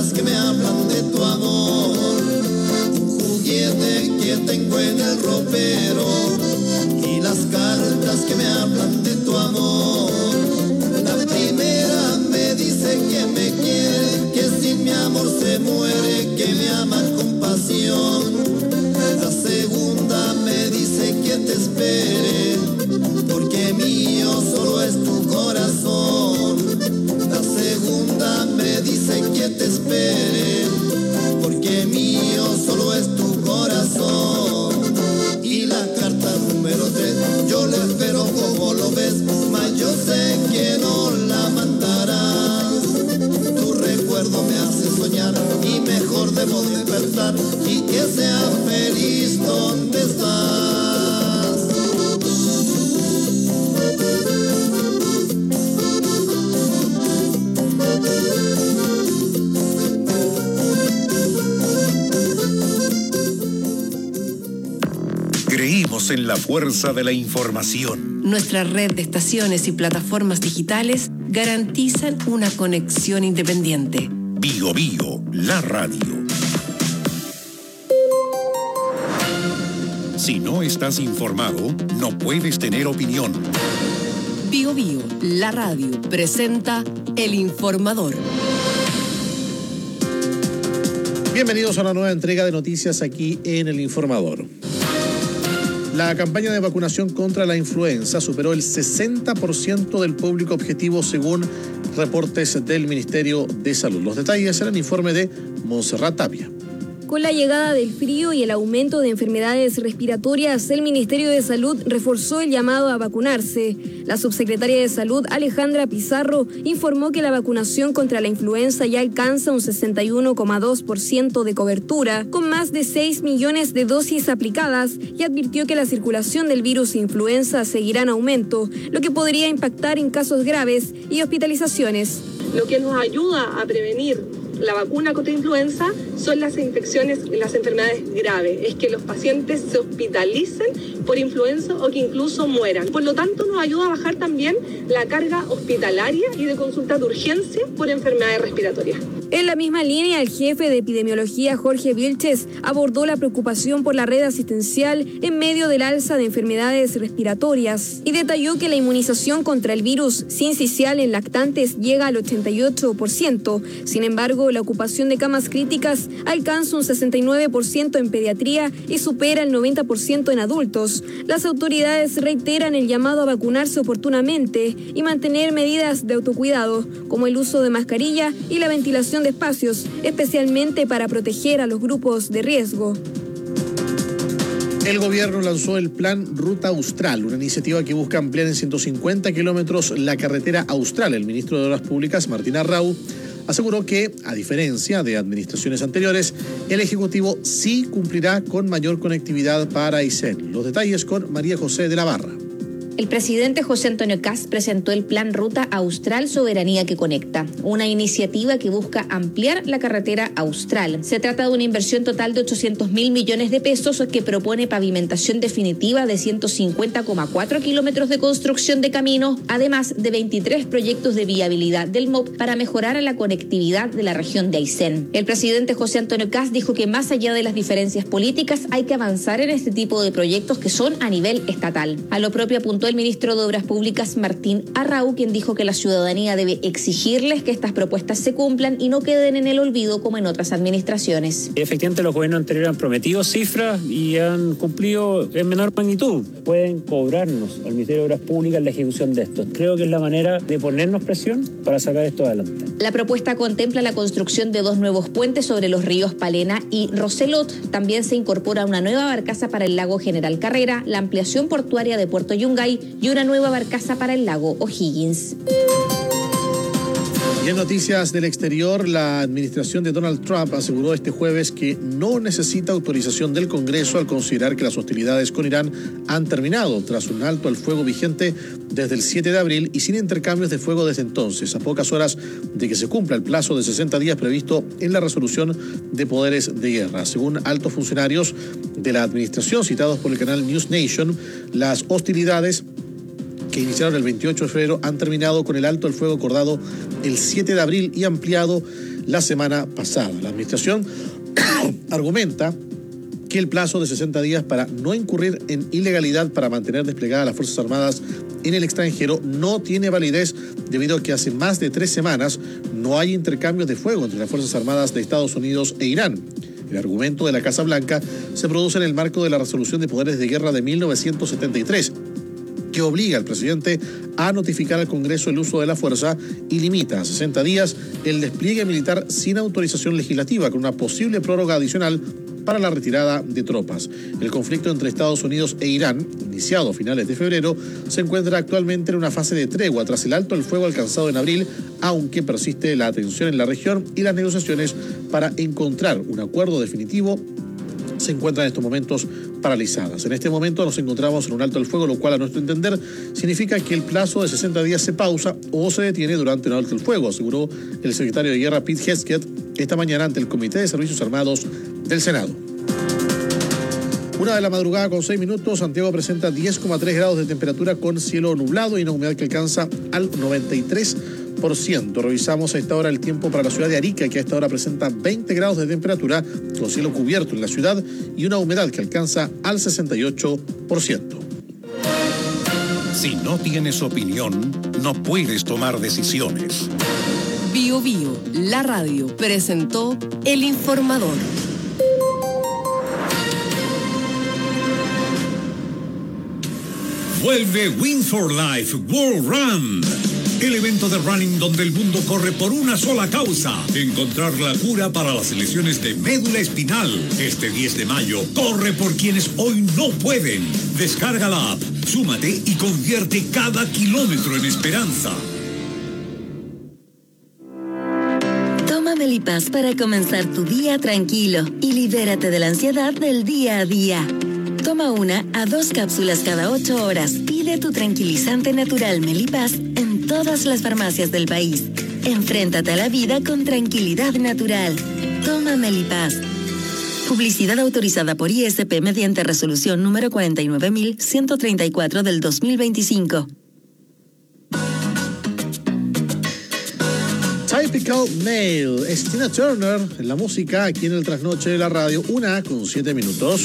cartas que me hablan de tu amor, un juguete que tengo en el ropero y las cartas que me hablan de tu amor. La primera me dice que me quiere, que si mi amor se muere, que me ama con pasión. La segunda me dice que te espere, porque mío solo es tu corazón. La segunda me dice que te espere, porque mío solo es tu corazón. Y la carta número 3, yo la espero como lo ves, mas yo sé que no la mandarás. Tu recuerdo me hace soñar y mejor debo despertar y que sea feliz donde estás. Creímos en la fuerza de la información. Nuestra red de estaciones y plataformas digitales garantizan una conexión independiente. Bio Bio, la radio. Si no estás informado, no puedes tener opinión. Bio Bio, la radio, presenta El Informador. Bienvenidos a una nueva entrega de noticias aquí en El Informador. La campaña de vacunación contra la influenza superó el 60% del público objetivo según reportes del Ministerio de Salud. Los detalles en el informe de Montserrat Tapia. Con la llegada del frío y el aumento de enfermedades respiratorias, el Ministerio de Salud reforzó el llamado a vacunarse. La subsecretaria de Salud, Alejandra Pizarro, informó que la vacunación contra la influenza ya alcanza un 61,2% de cobertura, con más de 6 millones de dosis aplicadas, y advirtió que la circulación del virus influenza seguirá en aumento, lo que podría impactar en casos graves y hospitalizaciones. Lo que nos ayuda a prevenir la vacuna contra influenza son las infecciones, las enfermedades graves, es que los pacientes se hospitalicen por influenza o que incluso mueran. Por lo tanto, nos ayuda a bajar también la carga hospitalaria y de consulta de urgencia por enfermedades respiratorias. En la misma línea, el jefe de epidemiología, Jorge Vilches, abordó la preocupación por la red asistencial en medio del alza de enfermedades respiratorias y detalló que la inmunización contra el virus sincicial en lactantes llega al 88%. Sin embargo, la ocupación de camas críticas alcanza un 69% en pediatría y supera el 90% en adultos. Las autoridades reiteran el llamado a vacunarse oportunamente y mantener medidas de autocuidado, como el uso de mascarilla y la ventilación de espacios, especialmente para proteger a los grupos de riesgo. El gobierno lanzó el Plan Ruta Austral, una iniciativa que busca ampliar en 150 kilómetros la carretera austral. El ministro de Obras Públicas, Martín Arrau, aseguró que, a diferencia de administraciones anteriores, el Ejecutivo sí cumplirá con mayor conectividad para Aysén. Los detalles con María José de la Barra. El presidente José Antonio Kast presentó el Plan Ruta Austral Soberanía que Conecta, una iniciativa que busca ampliar la carretera austral. Se trata de una inversión total de 800.000 millones de pesos que propone pavimentación definitiva de 150,4 kilómetros de construcción de caminos, además de 23 proyectos de viabilidad del MOP para mejorar la conectividad de la región de Aysén. El presidente José Antonio Kast dijo que más allá de las diferencias políticas hay que avanzar en este tipo de proyectos que son a nivel estatal. A lo propio apuntó el ministro de Obras Públicas, Martín Arrau, quien dijo que la ciudadanía debe exigirles que estas propuestas se cumplan y no queden en el olvido como en otras administraciones. Efectivamente, los gobiernos anteriores han prometido cifras y han cumplido en menor magnitud. Pueden cobrarnos al Ministerio de Obras Públicas la ejecución de esto. Creo que es la manera de ponernos presión para sacar esto adelante. La propuesta contempla la construcción de 2 nuevos puentes sobre los ríos Palena y Roselot. También se incorpora una nueva barcaza para el lago General Carrera, la ampliación portuaria de Puerto Yungay y una nueva barcaza para el lago O'Higgins. Y en noticias del exterior, la administración de Donald Trump aseguró este jueves que no necesita autorización del Congreso al considerar que las hostilidades con Irán han terminado tras un alto al fuego vigente desde el 7 de abril y sin intercambios de fuego desde entonces, a pocas horas de que se cumpla el plazo de 60 días previsto en la resolución de poderes de guerra. Según altos funcionarios de la administración citados por el canal News Nation, las hostilidades que iniciaron el 28 de febrero han terminado con el alto el fuego acordado el 7 de abril y ampliado la semana pasada. La administración argumenta que el plazo de 60 días para no incurrir en ilegalidad para mantener desplegadas las Fuerzas Armadas en el extranjero no tiene validez debido a que hace más de 3 semanas no hay intercambios de fuego entre las Fuerzas Armadas de Estados Unidos e Irán. El argumento de la Casa Blanca se produce en el marco de la Resolución de Poderes de Guerra de 1973, que obliga al presidente a notificar al Congreso el uso de la fuerza y limita a 60 días el despliegue militar sin autorización legislativa, con una posible prórroga adicional para la retirada de tropas. El conflicto entre Estados Unidos e Irán, iniciado a finales de febrero, se encuentra actualmente en una fase de tregua tras el alto el fuego alcanzado en abril, aunque persiste la tensión en la región y las negociaciones para encontrar un acuerdo definitivo se encuentran en estos momentos paralizadas. En este momento nos encontramos en un alto el fuego, lo cual a nuestro entender significa que el plazo de 60 días se pausa o se detiene durante un alto el fuego, aseguró el secretario de Guerra Pete Hegseth esta mañana ante el Comité de Servicios Armados del Senado. 1 de la madrugada con 6 minutos, Santiago presenta 10,3 grados de temperatura con cielo nublado y una humedad que alcanza al 93%. Revisamos a esta hora el tiempo para la ciudad de Arica, que a esta hora presenta 20 grados de temperatura con cielo cubierto en la ciudad y una humedad que alcanza al 68%. Si no tienes opinión, no puedes tomar decisiones. Bio Bio, la radio, presentó El Informador. Vuelve Win for Life World Run, el evento de running donde el mundo corre por una sola causa: encontrar la cura para las lesiones de médula espinal. Este 10 de mayo, corre por quienes hoy no pueden. Descarga la app, súmate y convierte cada kilómetro en esperanza. Toma Melipaz para comenzar tu día tranquilo y libérate de la ansiedad del día a día. Toma 1 a 2 cápsulas cada 8 horas. Pide tu tranquilizante natural Melipaz en todas las farmacias del país. Enfréntate a la vida con tranquilidad natural. Toma Melipaz. Publicidad autorizada por ISP mediante resolución número 49.134 del 2025. Typical Male, es Tina Turner en la música aquí en el Trasnoche de la Radio, 1:07 minutos.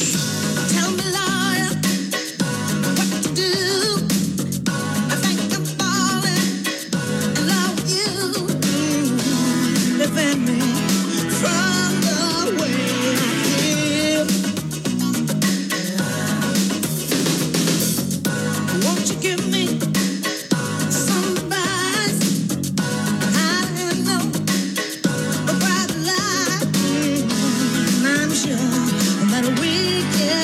I'm sure that we can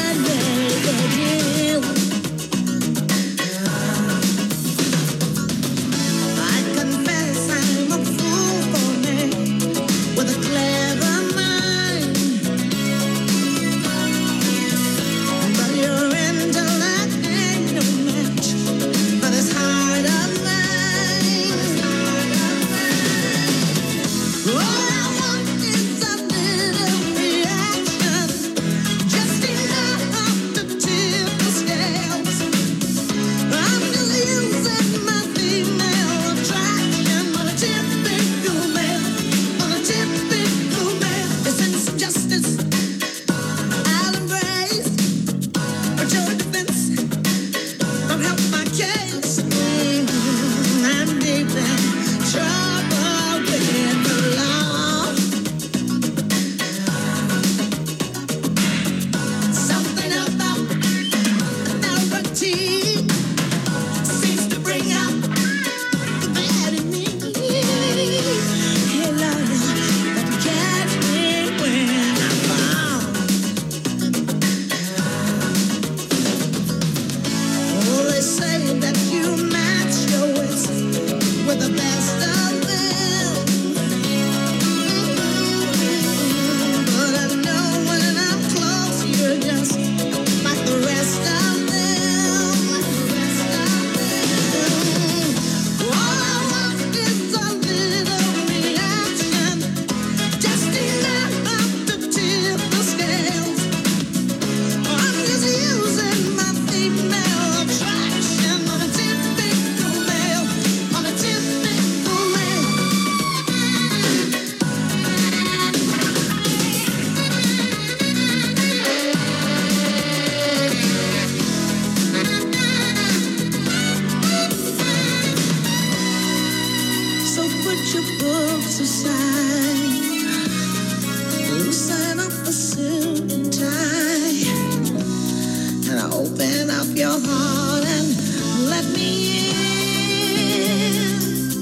Open up your heart and let me in.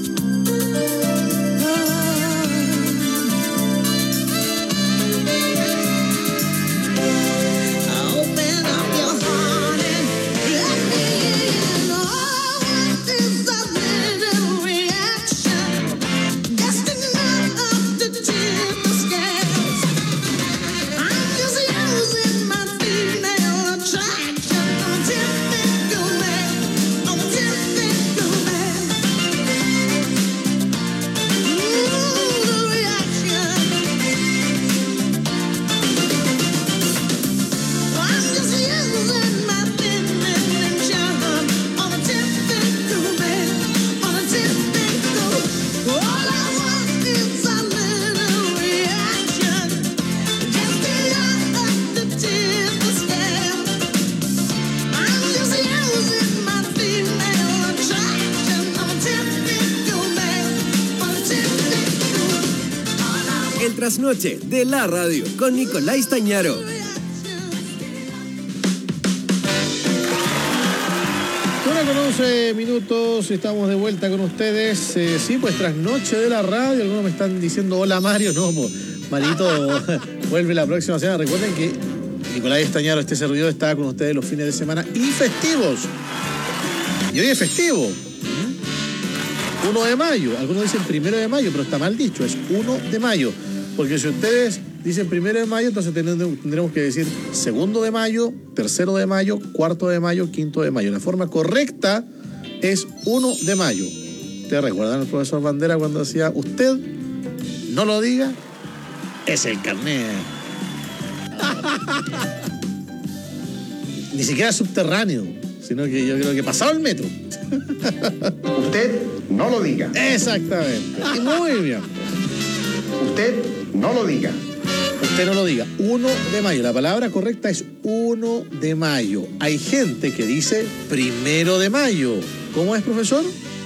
Open up your heart and let me in. Oh, what is a little reaction? Destined not up to tip the scales. I'm just using my female attraction. I'm a typical man. I'm a typical man. Ooh, the reaction. I'm just using my feminine charm. I'm a typical man. I'm a typical. All I want is a little reaction. Just enough up to tip the scale. I'm just using my female attraction. I'm a typical man. I'm a typical. El trasnoche de la radio con Nicolás Tañaro. Ahora con 11 minutos estamos de vuelta con ustedes. Sí, pues trasnoche de la radio. Algunos me están diciendo hola Mario. No, pues Marito vuelve la próxima semana. Recuerden que Nicolás Estañaro, este servidor, está con ustedes los fines de semana y festivos. Y hoy es festivo. 1 de mayo. Algunos dicen 1 de mayo, pero está mal dicho. Es 1 de mayo. Porque si ustedes dicen 1 de mayo, entonces tendremos que decir 2 de mayo, 3 de mayo, 4 de mayo, 5 de mayo. La forma correcta es 1 de mayo. ¿Ustedes recuerdan al profesor Bandera cuando decía, usted no lo diga, es el carnet? Ni siquiera subterráneo, sino que yo creo que pasado el metro. Usted no lo diga. Exactamente. Y muy bien. Usted no lo diga. Usted no lo diga. 1 de mayo. La palabra correcta es 1 de mayo. Hay gente que dice 1 de mayo. ¿Cómo es, profesor?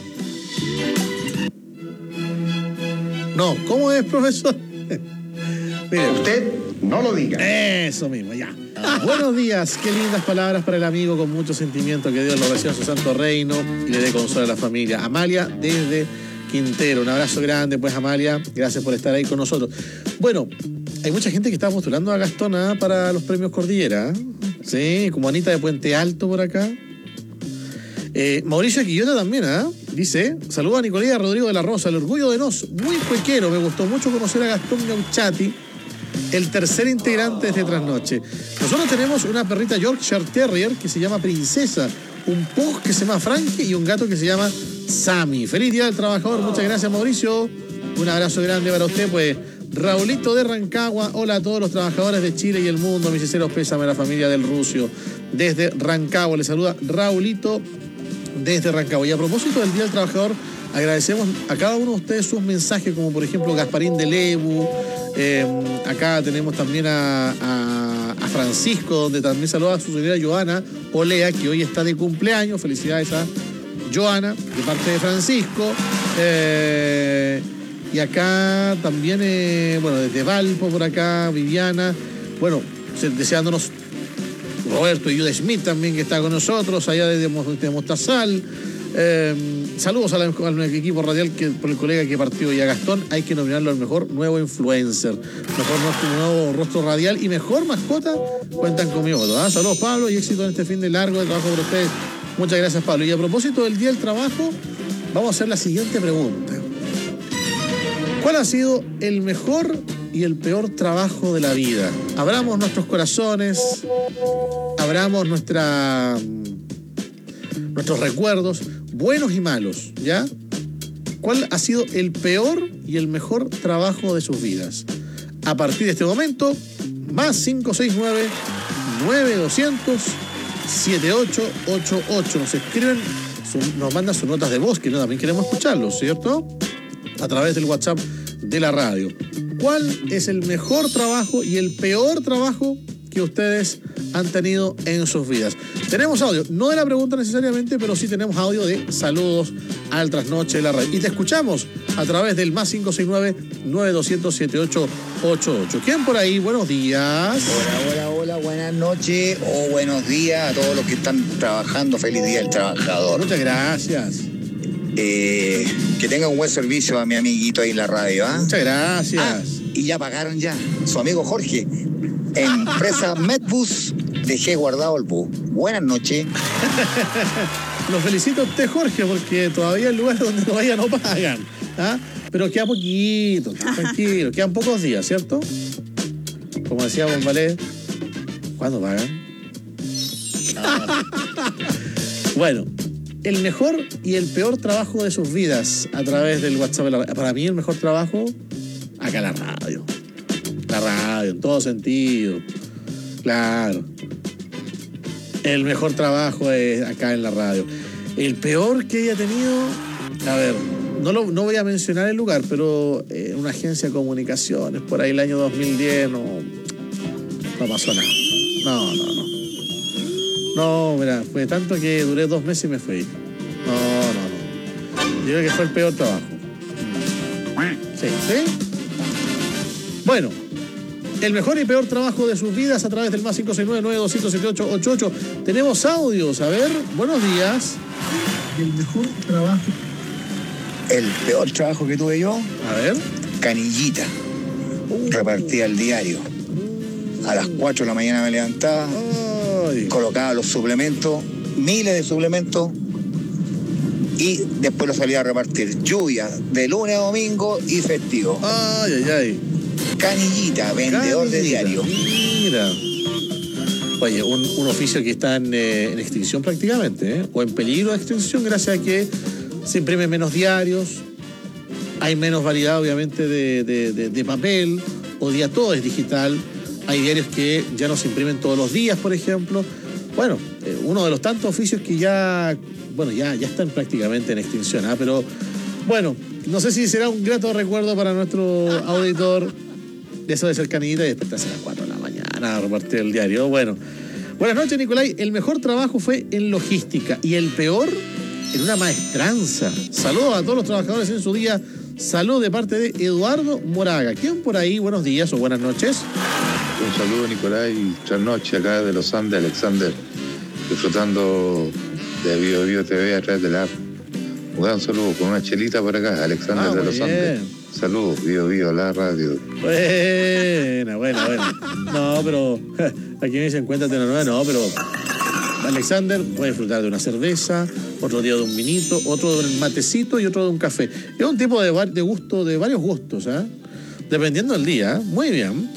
No, ¿cómo es, profesor? Mire, usted no lo diga. Eso mismo, ya. Buenos días, qué lindas palabras para el amigo con mucho sentimiento. Que Dios lo reciba en su santo reino y le dé consuelo a la familia. Amalia desde Quintero, un abrazo grande, pues Amalia, gracias por estar ahí con nosotros. Bueno, hay mucha gente que está postulando a Gastón para los premios Cordillera. Sí, como Anita de Puente Alto por acá. Mauricio Quillota también, dice, saluda a Nicolás Rodrigo de la Rosa, el orgullo de Nos, muy cuequero, me gustó mucho conocer a Gastón Gauchati, el tercer integrante de este trasnoche. Nosotros tenemos una perrita Yorkshire Terrier que se llama Princesa, un pug que se llama Frankie y un gato que se llama Sammy. Feliz Día del Trabajador, muchas gracias Mauricio, un abrazo grande para usted, pues Raulito de Rancagua, hola a todos los trabajadores de Chile y el mundo, mis sinceros pésame a la familia del Rucio, desde Rancagua, le saluda Raulito desde Rancagua. Y a propósito del Día del Trabajador, agradecemos a cada uno de ustedes sus mensajes, como por ejemplo Gasparín de Lebu, acá tenemos también a Francisco, donde también saluda a su señora Joana Olea, que hoy está de cumpleaños, felicidades a Joana, de parte de Francisco, y acá también, bueno, desde Valpo por acá, Viviana, bueno, deseándonos Roberto y Jude Smith también, que está con nosotros, allá desde Mostazal. Saludos al equipo radial por el colega que partió, y a Gastón hay que nominarlo al mejor nuevo influencer, mejor nuevo rostro radial y mejor mascota. Cuentan conmigo, ¿verdad? Saludos Pablo y éxito en este fin de largo de trabajo por ustedes. Muchas gracias Pablo. Y a propósito del Día del Trabajo, vamos a hacer la siguiente pregunta. ¿Cuál ha sido el mejor y el peor trabajo de la vida? Abramos nuestros corazones, abramos nuestros recuerdos, buenos y malos, ¿ya? ¿Cuál ha sido el peor y el mejor trabajo de sus vidas? A partir de este momento, más 569-9200-7888. Nos escriben, nos mandan sus notas de voz, que no, también queremos escucharlos, ¿cierto? A través del WhatsApp de la radio. ¿Cuál es el mejor trabajo y el peor trabajo que ustedes han tenido en sus vidas? Tenemos audio, no de la pregunta necesariamente, pero sí tenemos audio de saludos al trasnoche de la radio. Y te escuchamos a través del más 569-9200-7888. ¿Quién por ahí? Buenos días. Hola, buenas noches o buenos días a todos los que están trabajando. Feliz Día del Trabajador. Muchas gracias. Que tenga un buen servicio a mi amiguito ahí en la radio. Muchas gracias. Y ya pagaron ya. Su amigo Jorge, empresa Medbus, dejé guardado el bus. Buenas noches. Lo felicito a usted, Jorge, porque todavía el lugar donde lo vaya no pagan. Pero queda poquito, tranquilo. Quedan pocos días, ¿cierto? Como decía Bombalé, ¿cuándo pagan? Bueno, el mejor y el peor trabajo de sus vidas a través del WhatsApp. Para mí el mejor trabajo, acá la radio. La radio, en todo sentido. Claro. El mejor trabajo es acá en la radio. El peor que haya tenido, a ver, no voy a mencionar el lugar, pero una agencia de comunicaciones, por ahí el año 2010, no pasó nada. No, mira, fue tanto que duré 2 meses y me fui. No. Yo creo que fue el peor trabajo. Sí. Bueno, el mejor y peor trabajo de sus vidas a través del más 569-9200-7888. Tenemos audios, a ver, buenos días. El mejor trabajo. El peor trabajo que tuve yo. A ver. Canillita. Repartía el diario. A las 4 de la mañana me levantaba. Colocaba los suplementos, miles de suplementos. Y después los salía a repartir. Lluvia de lunes a domingo y festivo. Ay. Canillita, vendedor de diario. Mira. Oye, un oficio que está en extinción prácticamente, o en peligro de extinción, gracias a que se imprimen menos diarios, hay menos variedad obviamente de papel, hoy día todo es digital, hay diarios que ya no se imprimen todos los días, por ejemplo. Bueno, uno de los tantos oficios que ya están prácticamente en extinción, pero bueno, no sé si será un grato recuerdo para nuestro auditor. Eso de ser canillita y despertarse a las 4 de la mañana a repartir el diario. Bueno, buenas noches, Nicolai. El mejor trabajo fue en logística y el peor en una maestranza. Saludos a todos los trabajadores en su día. Salud de parte de Eduardo Moraga. ¿Quién por ahí? Buenos días o buenas noches. Un saludo, Nicolai. Buenas noches acá de los Andes, Alexander. Disfrutando de Bio TV a través de la app. Un gran saludo con una chelita por acá, Alexander de los Andes. Saludos, Bio, la radio. Buena. No, pero aquí me dicen cuéntate una nueva, no, pero Alexander puede disfrutar de una cerveza, otro día de un vinito, otro de un matecito y otro de un café. Es un tipo de gusto, de varios gustos, dependiendo del día. Muy bien.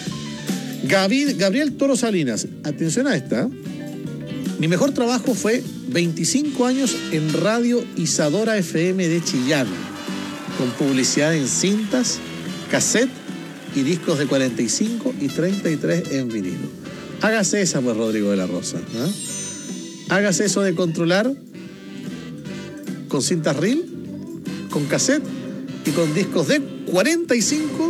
Gabriel Toro Salinas, atención a esta. Mi mejor trabajo fue 25 años en Radio Isadora FM de Chillán, con publicidad en cintas, cassette y discos de 45 y 33 en vinilo. Hágase esa, pues, Rodrigo de la Rosa. Hágase eso de controlar con cintas reel, con cassette y con discos de 45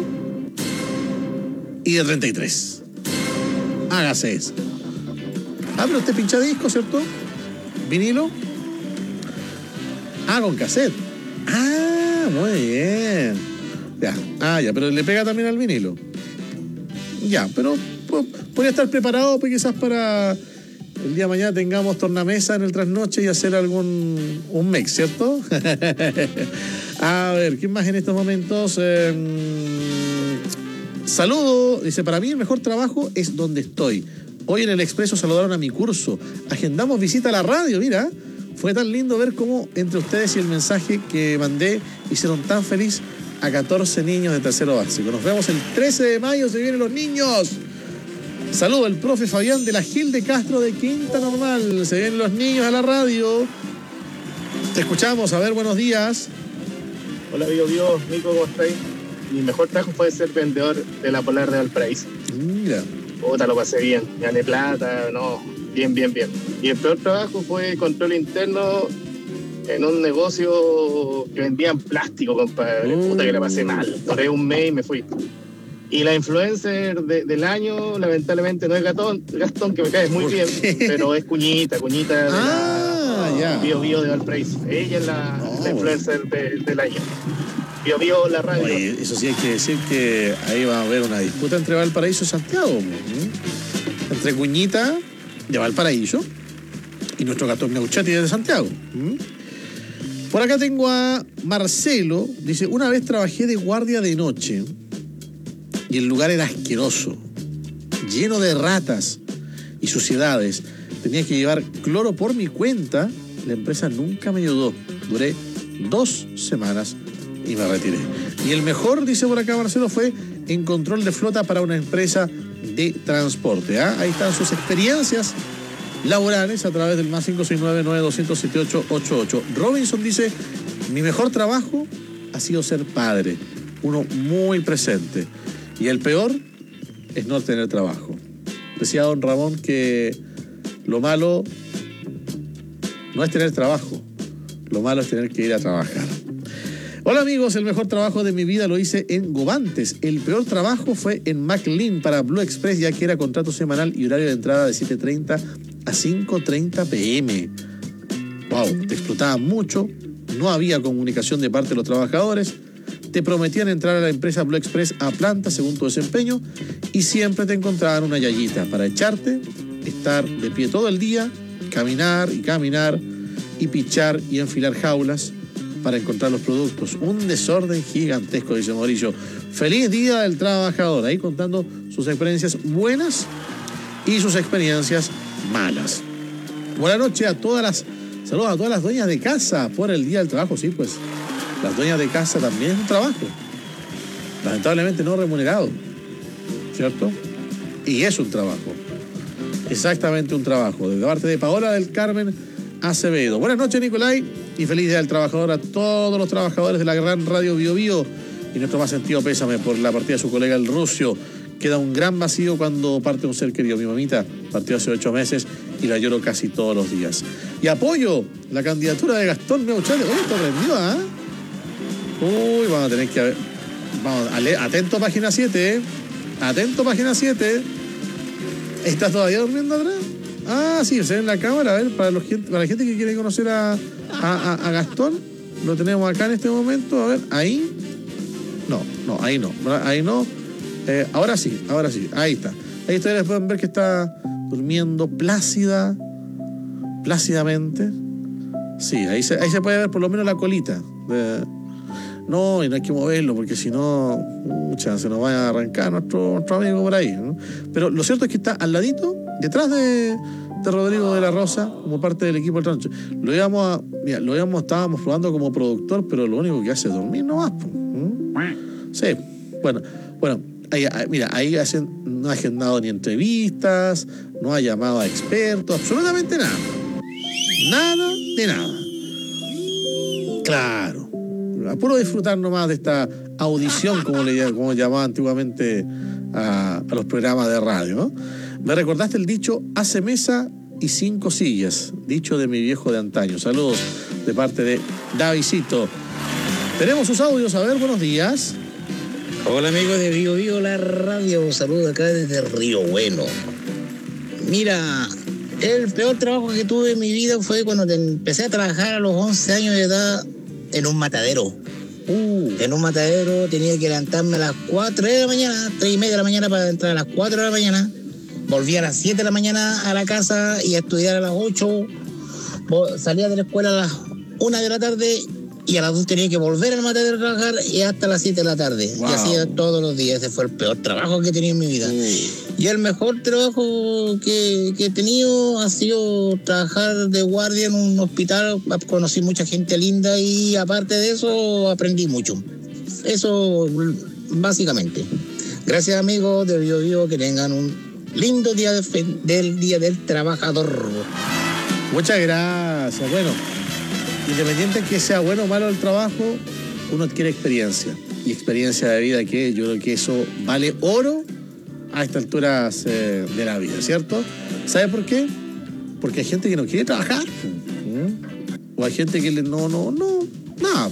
y de 33. Hágase eso. Pero usted pincha disco, ¿cierto? Vinilo. Con cassette. Muy bien. Ya, pero le pega también al vinilo. Ya, pero podría estar preparado pues, quizás para el día de mañana tengamos tornamesa en el trasnoche y hacer un mix, ¿cierto? A ver, ¿quién más en estos momentos? Saludo, dice, para mí el mejor trabajo es donde estoy. Hoy en el Expreso saludaron a mi curso. Agendamos visita a la radio, mira. Fue tan lindo ver cómo entre ustedes y el mensaje que mandé hicieron tan feliz a 14 niños de tercero básico. Nos vemos el 13 de mayo, se vienen los niños. Saludo al profe Fabián de la Gil de Castro de Quinta Normal. Se vienen los niños a la radio. Te escuchamos, a ver, buenos días. Hola, Bio, Nico, ¿cómo estáis? Mi mejor trabajo fue ser vendedor de la Polar de Valparaíso. Mira. Lo pasé bien, gané plata, bien. Y el peor trabajo fue control interno en un negocio que vendían plástico, compadre. Que la pasé mal. Duré un mes y me fui. Y la influencer del año, lamentablemente, no es Gastón, que me cae muy bien, pero es Cuñita de la Bio de Valparaíso. Ella es la influencer del año. Bio Bio, la radio. Oye, eso sí hay que decir que ahí va a haber una disputa entre Valparaíso y Santiago. Entre Cuñita de Valparaíso y nuestro Gastón Neuchati de Santiago. Por acá tengo a Marcelo. Dice, una vez trabajé de guardia de noche y el lugar era asqueroso, lleno de ratas y suciedades. Tenía que llevar cloro por mi cuenta. La empresa nunca me ayudó. Duré 2 semanas y me retiré. Y el mejor, dice por acá Marcelo, fue en control de flota para una empresa de transporte. Ahí están sus experiencias laborales a través del más 569-9200-7888. Robinson dice, mi mejor trabajo ha sido ser padre, uno muy presente. Y el peor es no tener trabajo. Decía don Ramón que lo malo no es tener trabajo, lo malo es tener que ir a trabajar. Hola amigos, el mejor trabajo de mi vida lo hice en Gobantes. El peor trabajo fue en McLean para Blue Express, ya que era contrato semanal y horario de entrada de 7:30 a 5:30 p.m. Wow, te explotaban mucho, no había comunicación de parte de los trabajadores, te prometían entrar a la empresa Blue Express a planta según tu desempeño y siempre te encontraban una yayita para echarte, estar de pie todo el día, caminar y pichar y enfilar jaulas para encontrar los productos. Un desorden gigantesco, dice Mauricio. Feliz Día del Trabajador. Ahí contando sus experiencias buenas y sus experiencias malas. Buenas noches a todas las... Saludos a todas las dueñas de casa por el Día del Trabajo. Sí, pues las dueñas de casa también es un trabajo. Lamentablemente no remunerado, ¿cierto? Y es un trabajo. Exactamente un trabajo. De parte de Paola del Carmen Acevedo. Buenas noches, Nicolai, y feliz Día del Trabajador a todos los trabajadores de la gran radio Bio Bio, y nuestro más sentido pésame por la partida de su colega el Rucio. Queda un gran vacío cuando parte un ser querido. Mi mamita partió hace 8 meses y la lloro casi todos los días. Y apoyo la candidatura de Gastón Neuchati. Oye, esto rendió, ¿ah? Uy, vamos a tener que ver. Vamos, atento página 7, Atento página 7. ¿Estás todavía durmiendo atrás? Ah, sí, se ve en la cámara. A ver, para la gente que quiere conocer a Gastón, lo tenemos acá en este momento. A ver, ahí. No, ahí no. Ahí no. Ahora sí. Ahí está. Ahí ustedes pueden ver que está durmiendo plácidamente. Sí, ahí se puede ver por lo menos la colita. No, y no hay que moverlo porque si no, se nos va a arrancar nuestro amigo por ahí, ¿no? Pero lo cierto es que está al ladito, detrás de Rodrigo de la Rosa, como parte del equipo del trancho. Estábamos probando como productor, pero lo único que hace es dormir nomás. Sí, bueno, ahí no ha agendado ni entrevistas, no ha llamado a expertos, absolutamente nada. Nada de nada. Claro. A puro disfrutar nomás de esta audición, como llamaba antiguamente a los programas de radio, ¿no? Me recordaste el dicho, hace mesa y 5 sillas, dicho de mi viejo de antaño. Saludos de parte de Davidcito. Tenemos sus audios, a ver, buenos días. Hola amigos de Bio Bio, la radio, saludos acá desde Río Bueno. Mira, el peor trabajo que tuve en mi vida fue cuando empecé a trabajar a los 11 años de edad en un matadero. En un matadero tenía que levantarme a las 4 de la mañana, 3:30 de la mañana para entrar a las 4 de la mañana. Volvía a las 7 de la mañana a la casa y a estudiar a las 8. Salía de la escuela a las 1 de la tarde y a las 2 tenía que volver al matadero a trabajar y hasta las 7 de la tarde. Wow. Y así todos los días. Ese fue el peor trabajo que he tenido en mi vida. Y el mejor trabajo que he tenido ha sido trabajar de guardia en un hospital. Conocí mucha gente linda y aparte de eso aprendí mucho. Eso básicamente. Gracias amigos de Bio Bio, que tengan un lindo día del Día del Trabajador. Muchas gracias. Bueno, independiente que sea bueno o malo el trabajo, uno adquiere experiencia. Y experiencia de vida, que yo creo que eso vale oro a estas alturas de la vida, ¿cierto? ¿Sabe por qué? Porque hay gente que no quiere trabajar. O hay gente que nada.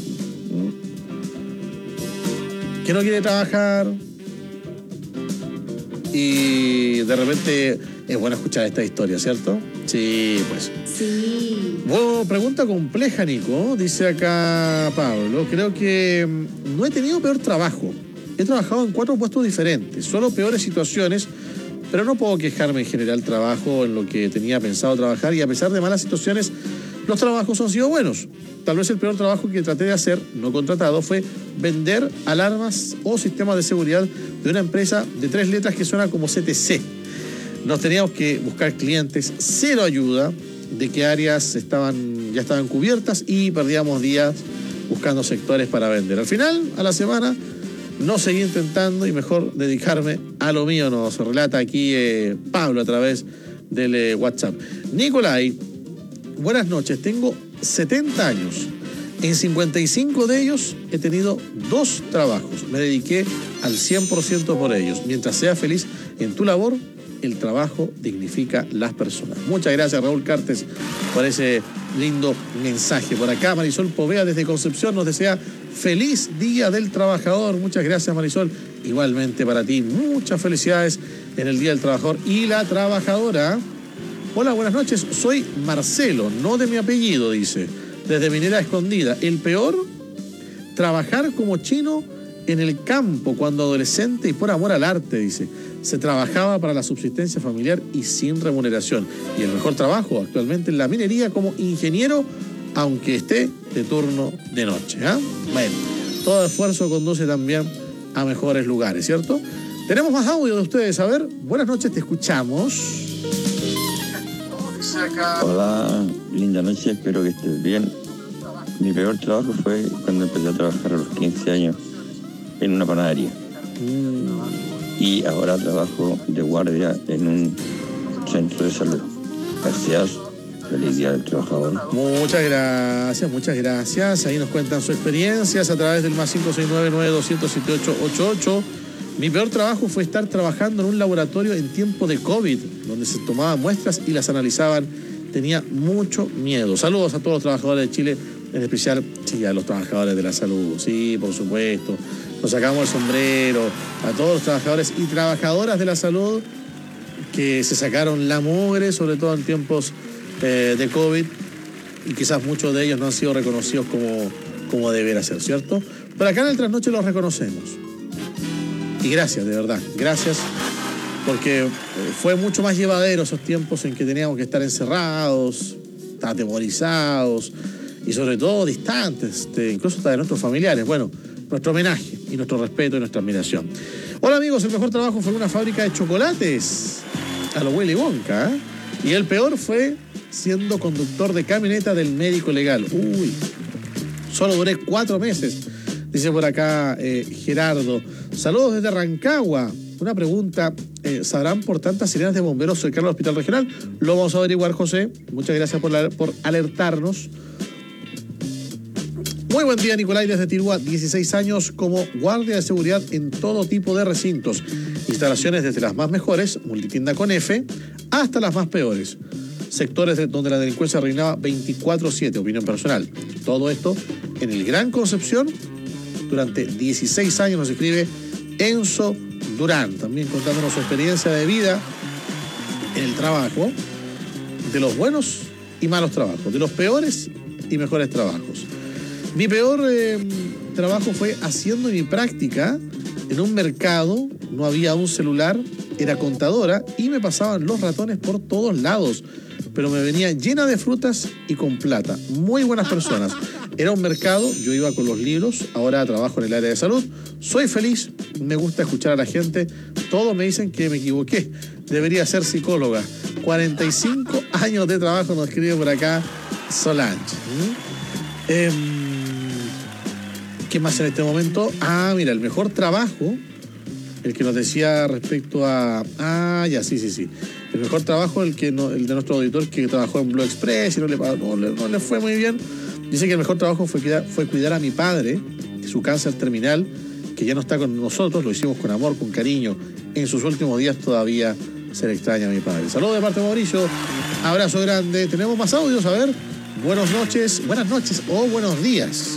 Que no quiere trabajar. Y de repente es bueno escuchar esta historia, ¿cierto? Sí, pues. Sí. Bueno, pregunta compleja, Nico. Dice acá Pablo. Creo que no he tenido peor trabajo. He trabajado en 4 puestos diferentes. Solo peores situaciones, pero no puedo quejarme en general. Trabajo en lo que tenía pensado trabajar y a pesar de malas situaciones, los trabajos han sido buenos. Tal vez el peor trabajo que traté de hacer, no contratado, fue vender alarmas o sistemas de seguridad de una empresa de 3 letras que suena como CTC. Nos teníamos que buscar clientes, 0 ayuda, de qué áreas ya estaban cubiertas y perdíamos días buscando sectores para vender. Al final, a la semana, no seguí intentando y mejor dedicarme a lo mío. Nos relata aquí Pablo a través del WhatsApp. Nicolai, buenas noches. Tengo 70 años. En 55 de ellos he tenido 2 trabajos. Me dediqué al 100% por ellos. Mientras sea feliz en tu labor, el trabajo dignifica las personas. Muchas gracias, Raúl Cartes, por ese lindo mensaje. Por acá, Marisol Povea desde Concepción nos desea feliz Día del Trabajador. Muchas gracias, Marisol. Igualmente para ti, muchas felicidades en el Día del Trabajador y la Trabajadora. Hola, buenas noches. Soy Marcelo, no de mi apellido, dice. Desde Minera Escondida. El peor, trabajar como chino en el campo cuando adolescente y por amor al arte, dice. Se trabajaba para la subsistencia familiar y sin remuneración. Y el mejor trabajo actualmente en la minería como ingeniero, aunque esté de turno de noche. Bueno, todo esfuerzo conduce también a mejores lugares, ¿cierto? Tenemos más audio de ustedes. A ver, buenas noches, te escuchamos. Hola, linda noche, espero que estés bien. Mi peor trabajo fue cuando empecé a trabajar a los 15 años en una panadería. Y ahora trabajo de guardia en un centro de salud. Gracias. Feliz Día del Trabajador. Muchas gracias, muchas gracias. Ahí nos cuentan sus experiencias a través del +569-900-7888. Mi peor trabajo fue estar trabajando en un laboratorio en tiempo de COVID, donde se tomaban muestras y las analizaban. Tenía mucho miedo. Saludos a todos los trabajadores de Chile, en especial a los trabajadores de la salud. Sí, por supuesto. Nos sacamos el sombrero a todos los trabajadores y trabajadoras de la salud que se sacaron la mugre, sobre todo en tiempos de COVID, y quizás muchos de ellos no han sido reconocidos como debería ser, ¿cierto? Pero acá en el Trasnoche los reconocemos. Y gracias, de verdad, gracias, porque fue mucho más llevadero esos tiempos en que teníamos que estar encerrados, atemorizados y sobre todo distantes, incluso hasta de nuestros familiares. Bueno, nuestro homenaje y nuestro respeto y nuestra admiración. Hola amigos, el mejor trabajo fue en una fábrica de chocolates a lo Willy Wonka, y el peor fue siendo conductor de camioneta del médico legal. Uy, solo duré 4 meses, dice por acá Gerardo. Saludos desde Rancagua. Una pregunta, ¿sabrán por tantas sirenas de bomberos cerca del hospital regional? Lo vamos a averiguar, José. Muchas gracias por alertarnos. Muy buen día, Nicolai, desde Tirúa, 16 años como guardia de seguridad en todo tipo de recintos. Instalaciones desde las más mejores, multitienda con F, hasta las más peores. Sectores donde la delincuencia reinaba 24/7, opinión personal. Todo esto en el Gran Concepción durante 16 años, nos escribe Enzo Durán, también contándonos su experiencia de vida en el trabajo, de los buenos y malos trabajos, de los peores y mejores trabajos. Mi peor trabajo fue haciendo mi práctica en un mercado, no había un celular, era contadora y me pasaban los ratones por todos lados, pero me venía llena de frutas y con plata. Muy buenas personas. Era un mercado, yo iba con los libros, ahora trabajo en el área de salud. Soy feliz, me gusta escuchar a la gente. Todos me dicen que me equivoqué, debería ser psicóloga. 45 años de trabajo, nos escribe por acá Solange. ¿Qué más en este momento? Mira, el mejor trabajo, el que nos decía respecto a... sí. El mejor trabajo, el de nuestro auditor que trabajó en Blue Express y no le fue muy bien. Dice que el mejor trabajo fue cuidar a mi padre, de su cáncer terminal, que ya no está con nosotros, lo hicimos con amor, con cariño. En sus últimos días todavía se le extraña a mi padre. Saludos de parte de Mauricio, abrazo grande. Tenemos más audios, a ver. Buenas noches o buenos días.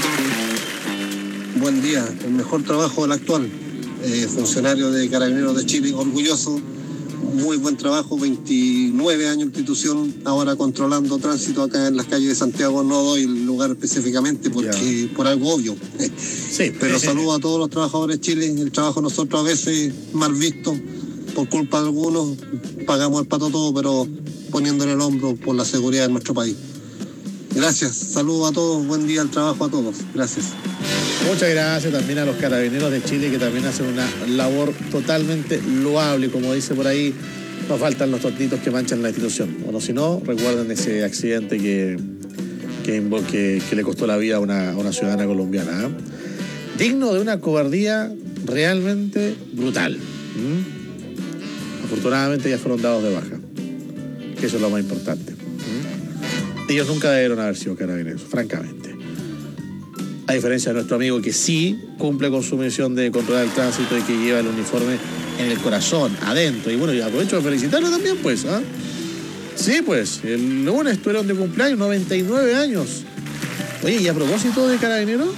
Buen día, el mejor trabajo del actual. Funcionario de Carabineros de Chile, orgulloso muy buen trabajo, 29 años en institución, ahora controlando tránsito acá en las calles de Santiago. No doy el lugar específicamente porque por algo obvio. Sí, pero saludo a todos los trabajadores de Chile. El trabajo de nosotros a veces mal visto por culpa de algunos, pagamos el pato todo, pero poniéndole el hombro por la seguridad de nuestro país. Gracias, saludos a todos, buen día al trabajo a todos, gracias. Muchas gracias también a los Carabineros de Chile, que también hacen una labor totalmente loable. Como dice por ahí, no faltan los tortitos que manchan la institución. Bueno, si no, recuerden ese accidente que le costó la vida a una ciudadana colombiana, ¿eh? Digno de una cobardía realmente brutal. Afortunadamente ya fueron dados de baja, que eso es lo más importante. Ellos nunca debieron haber sido carabineros, francamente. A diferencia de nuestro amigo, que sí cumple con su misión de controlar el tránsito y que lleva el uniforme en el corazón, adentro. Y bueno, y aprovecho de felicitarlo también, pues. ¿Ah? Sí, pues, el lunes estuvieron de cumpleaños, 99 años. Oye, y a propósito de carabineros,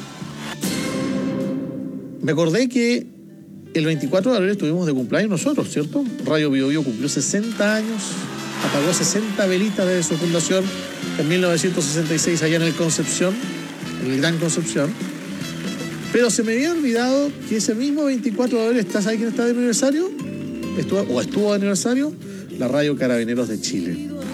me acordé que el 24 de abril estuvimos de cumpleaños nosotros, ¿cierto? Radio Bio Bio cumplió 60 años, apagó 60 velitas desde su fundación en 1966 allá en el Concepción, en el Gran Concepción. Pero se me había olvidado que ese mismo 24 de abril, ¿estás ahí quién está de aniversario? Estuvo de aniversario la Radio Carabineros de Chile.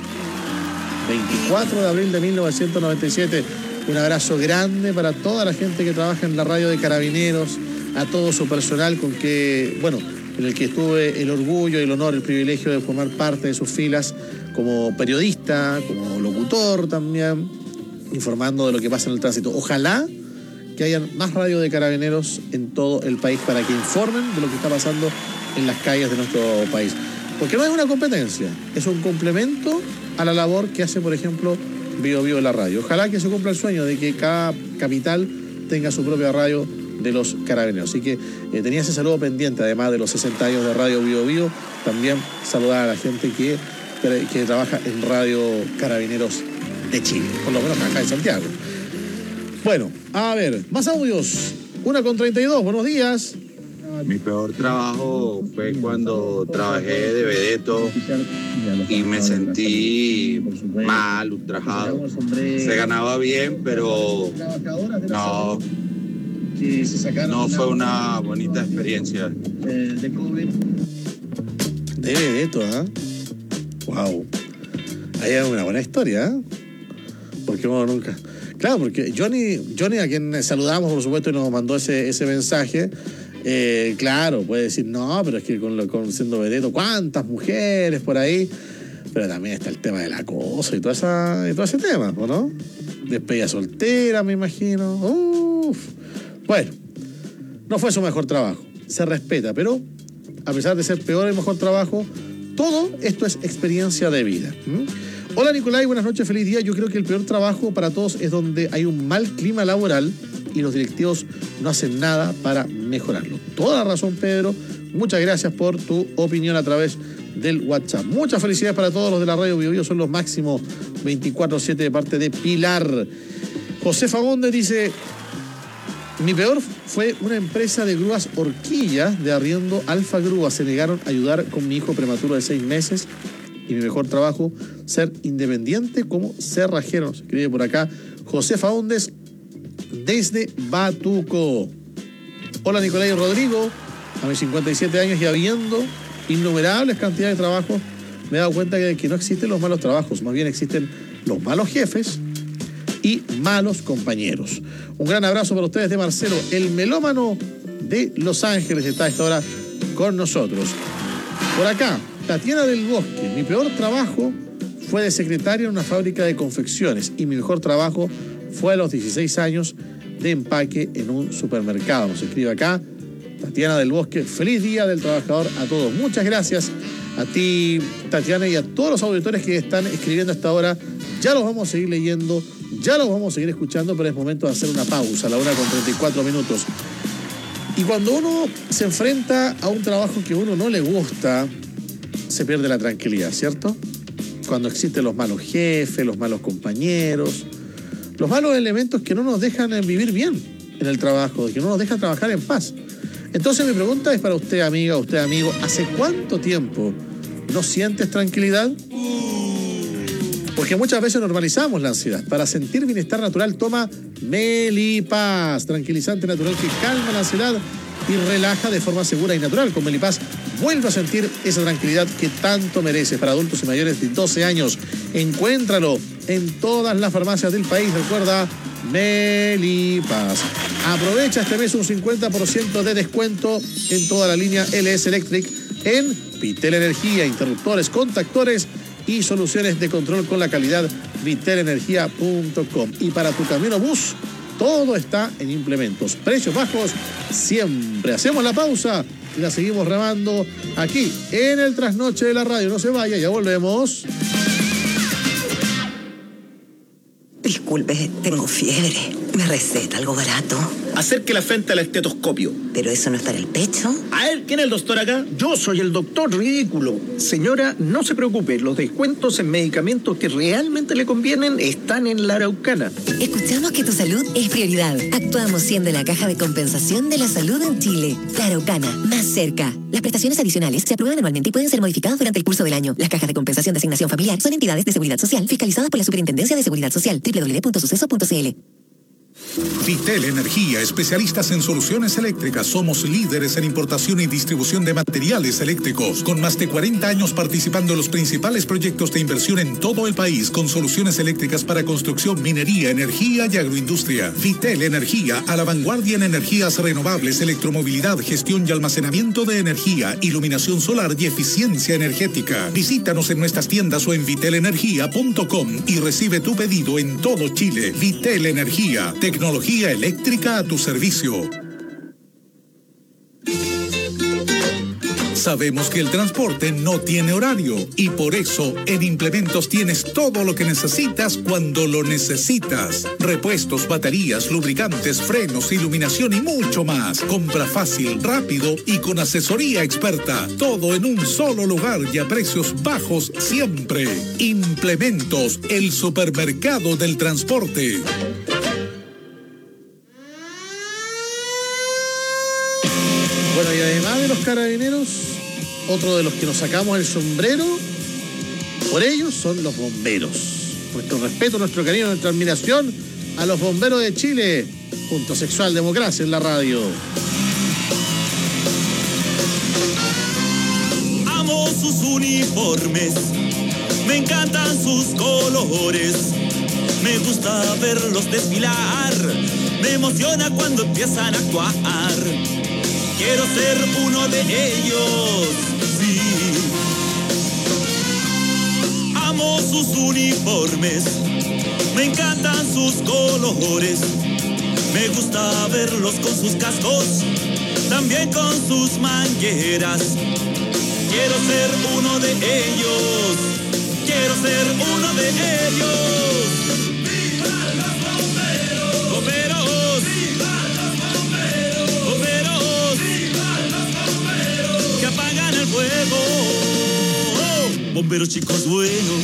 24 de abril de 1997. Un abrazo grande para toda la gente que trabaja en la radio de Carabineros, a todo su personal en el que tuve el orgullo, el honor, el privilegio de formar parte de sus filas como periodista, como locutor también, informando de lo que pasa en el tránsito. Ojalá que hayan más radios de Carabineros en todo el país para que informen de lo que está pasando en las calles de nuestro país. Porque no es una competencia, es un complemento a la labor que hace, por ejemplo, Bio Bio la radio. Ojalá que se cumpla el sueño de que cada capital tenga su propia radio de los Carabineros. Así que tenía ese saludo pendiente, además de los 60 años de Radio Bio Bio, también saludar a la gente que trabaja en Radio Carabineros de Chile, por lo menos acá en Santiago. Bueno, a ver, más audios. 1:32, buenos días. Mi peor trabajo fue cuando trabajé de vedeto y me sentí mal, ultrajado. Se ganaba bien, pero no fue una bonita experiencia. De vedeto, ¿ah? Wow. Ahí hay una buena historia, ¿eh? Porque bueno, nunca. Claro, porque Johnny, a quien saludamos, por supuesto, y nos mandó ese mensaje. Claro, puede decir, no, pero es que con siendo vedeto, ¿cuántas mujeres por ahí? Pero también está el tema del acoso y todo ese tema, ¿no? Despedida soltera, me imagino. Uf. Bueno, no fue su mejor trabajo. Se respeta, pero a pesar de ser peor el mejor trabajo, todo esto es experiencia de vida. Hola Nicolai, buenas noches, feliz día. Yo creo que el peor trabajo para todos es donde hay un mal clima laboral y los directivos no hacen nada para mejorarlo. Toda la razón, Pedro. Muchas gracias por tu opinión a través del WhatsApp. Muchas felicidades para todos los de la Radio Bio Bio, son los máximos 24/7 de parte de Pilar. José Fagonde dice: mi peor fue una empresa de grúas horquillas de arriendo Alfa Grúa. Se negaron a ayudar con mi hijo prematuro de 6 meses. Y mi mejor trabajo, ser independiente como cerrajero. Nos escribe por acá José Faúndez desde Batuco. Hola Nicolás y Rodrigo, a mis 57 años y habiendo innumerables cantidades de trabajos, me he dado cuenta de que no existen los malos trabajos, más bien existen los malos jefes y malos compañeros. Un gran abrazo para ustedes de Marcelo, el melómano de Los Ángeles, está a esta hora con nosotros. Por acá, Tatiana del Bosque, mi peor trabajo fue de secretaria en una fábrica de confecciones y mi mejor trabajo fue a los 16 años de empaque en un supermercado. Nos escribe acá Tatiana del Bosque. Feliz Día del Trabajador a todos. Muchas gracias a ti, Tatiana, y a todos los auditores que están escribiendo hasta ahora. Ya los vamos a seguir leyendo, ya los vamos a seguir escuchando, pero es momento de hacer una pausa a la 1:34. Y cuando uno se enfrenta a un trabajo que a uno no le gusta, se pierde la tranquilidad, ¿cierto? Cuando existen los malos jefes, los malos compañeros, los malos elementos que no nos dejan vivir bien en el trabajo, que no nos dejan trabajar en paz. Entonces mi pregunta es para usted, amiga, usted, amigo, ¿hace cuánto tiempo ¿No sientes tranquilidad? Porque muchas veces normalizamos la ansiedad. Para sentir bienestar natural, toma Melipaz, tranquilizante natural que calma la ansiedad y relaja de forma segura y natural. Con Melipaz vuelve a sentir esa tranquilidad que tanto mereces. Para adultos y mayores de 12 años, encuéntralo en todas las farmacias del país. Recuerda, Melipaz. Aprovecha este mes un 50% de descuento en toda la línea LS Electric en Vitel Energía, interruptores, contactores y soluciones de control con la calidad vitelenergia.com. Y para tu camino bus, todo está en implementos. Precios bajos siempre. Hacemos la pausa y la seguimos remando aquí en el Trasnoche de la Radio. No se vaya, ya volvemos. Disculpe, tengo fiebre. ¿Me receta algo barato? Acerque la frente al estetoscopio. ¿Pero eso no está en el pecho? A ver, ¿quién es el doctor acá? Yo soy el doctor ridículo. Señora, no se preocupe, los descuentos en medicamentos que realmente le convienen están en la Araucana. Escuchamos que tu salud es prioridad. Actuamos siendo la Caja de Compensación de la Salud en Chile. La Araucana, más cerca. Las prestaciones adicionales se aprueban anualmente y pueden ser modificadas durante el curso del año. Las cajas de compensación de asignación familiar son entidades de seguridad social fiscalizadas por la Superintendencia de Seguridad Social. www.suceso.cl. Vitel Energía, especialistas en soluciones eléctricas. Somos líderes en importación y distribución de materiales eléctricos, con más de 40 años participando en los principales proyectos de inversión en todo el país, con soluciones eléctricas para construcción, minería, energía y agroindustria. Vitel Energía, a la vanguardia en energías renovables, electromovilidad, gestión y almacenamiento de energía, iluminación solar y eficiencia energética. Visítanos en nuestras tiendas o en vitelenergia.com y recibe tu pedido en todo Chile. Vitel Energía, tecnología eléctrica a tu servicio. Sabemos que el transporte no tiene horario y por eso en Implementos tienes todo lo que necesitas cuando lo necesitas. Repuestos, baterías, lubricantes, frenos, iluminación y mucho más. Compra fácil, rápido y con asesoría experta. Todo en un solo lugar y a precios bajos siempre. Implementos, el supermercado del transporte. Bueno, y además de los carabineros, otro de los que nos sacamos el sombrero por ellos son los bomberos. Nuestro respeto, nuestro cariño, nuestra admiración a los bomberos de Chile. Punto Sexual Democracia en la radio. Amo sus uniformes, me encantan sus colores, me gusta verlos desfilar, me emociona cuando empiezan a actuar. Quiero ser uno de ellos, sí. Amo sus uniformes, me encantan sus colores, me gusta verlos con sus cascos, también con sus mangueras. Quiero ser uno de ellos, quiero ser uno de ellos. ¡Viva los bomberos! ¡Bomberos! ¡Viva los bomberos! ¡Bomberos! ¡Viva los bomberos! ¡Que apagan el fuego! ¡Oh! ¡Bomberos chicos buenos!